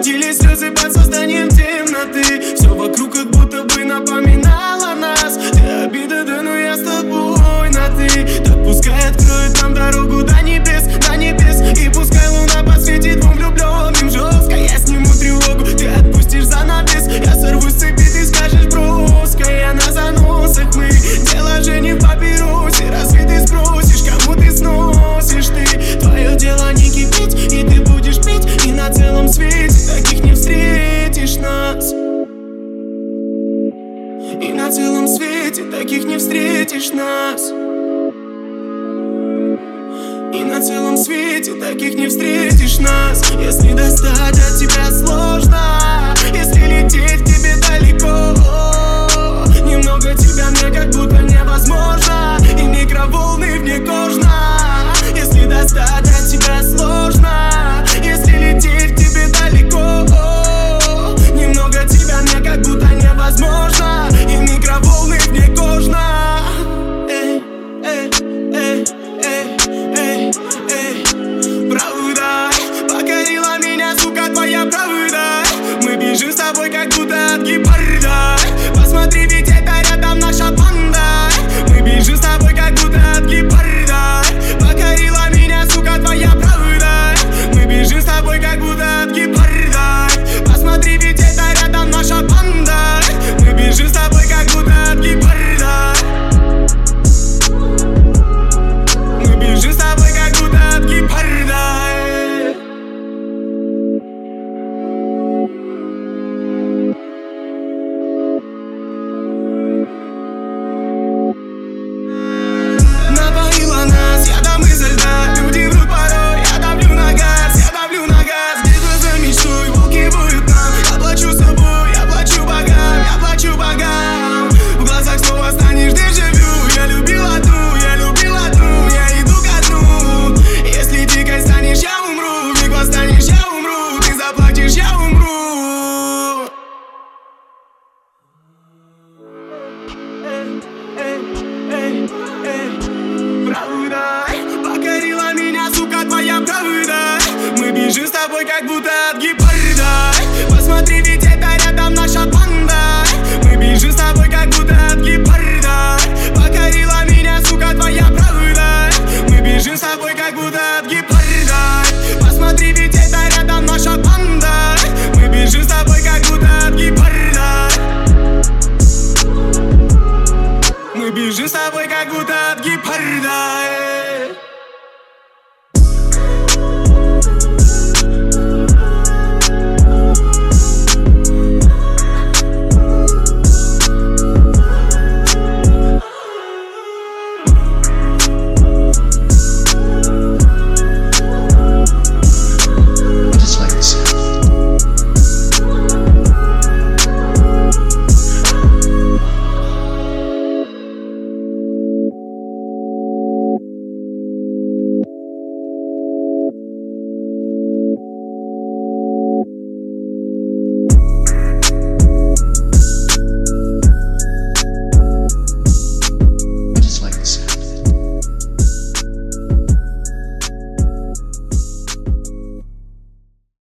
Катили слезы под созданием темноты. Все вокруг как будто бы напоминало нас. Ты обида, да, но я с тобой на ты. Так пускай откроет нам дорогу до небес, до небес. И пускай луна посветит двум влюбленным жестко. Я сниму тревогу, ты отпустишь занавес. Я сорвусь с цепи, ты скажешь броско. Я на заносах, мы дело же не в папиросе. Разве ты спросишь, кому ты сносишь ты? Твое дело не кипеть, и ты будешь петь. И на целом свете таких не встретишь нас. И на целом свете таких не встретишь нас. И на целом свете таких не встретишь нас. Если достать от тебя сложно, если лететь к тебе далеко, немного тебя мне как будто невозможно. И микроволны вне кожно. Если достать от тебя сложно, если лететь к тебе далеко, немного тебя мне как будто невозможно. И микроволны вне кожно. Правда покорила меня, сука, твоя правда. Мы бежим с тобой как будто от гепарда. Посмотри, ведь это рядом наша банда. Мы бежим с тобой как будто от гепарда. Покорила меня, сука, твоя правда. Мы бежим с тобой как будто от гепарда. Посмотри, ведь это рядом наша банда. Мы бежим с тобой как будто от гепарда. Мы бежим с тобой как будто от гепарда. Напоила нас ядом изо льда. Люди врут порой, я давлю на газ, я давлю на газ. Битва за мечтой, волки воют нам. Я плачу собой, я плачу богам, я плачу богам. В глазах снова станешь дежавю. Я любил одну, я любил одну. Я иду ко дну. Если дикой станешь, я умру. Вмиг восстанешь, я умру. Ты заплачешь, я умру. Правда покорила меня, сука, твоя правда. Мы бежим с тобой как будто от гепарда. Посмотри, ведь